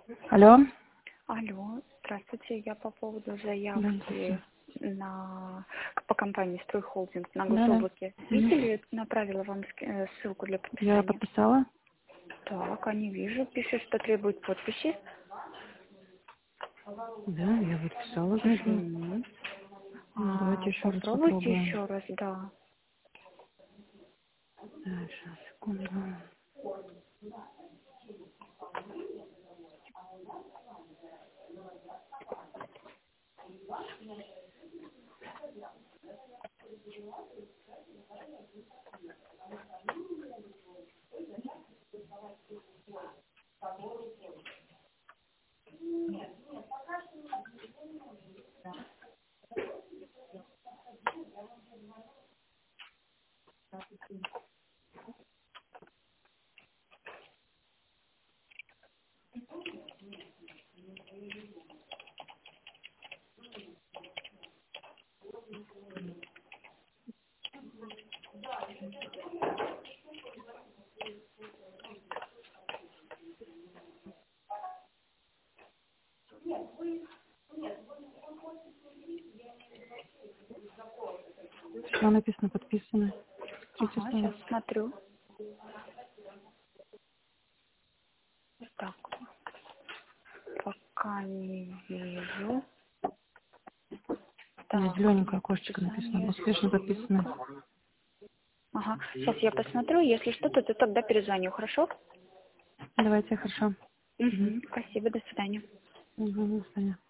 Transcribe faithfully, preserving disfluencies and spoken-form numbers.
Алло. Алло, здравствуйте. Я по поводу Здравствуйте. заявки на, по компании «Стройхолдинг» на Да, да. гособлаке. Мгм. Видели, направила вам ски- э, ссылку для Я подписания? подписала. Так, а не вижу. Пишет, что требует подписи. Да, я подписала, значит. Мгм. Ну, А, давайте еще раз попробуйте попробуем. еще раз, да. Да, сейчас, секунду. Что написано, подписано? Смотрите Ага, сейчас сами. смотрю. Так, пока не вижу. У меня Так, зелененькое для окошечко написано. подписания Успешно подписано. ссылка. Ага, сейчас я посмотрю. Если что-то, то тогда перезвоню, хорошо? Давайте, хорошо. Угу. Угу, спасибо, до свидания. Угу, до свидания.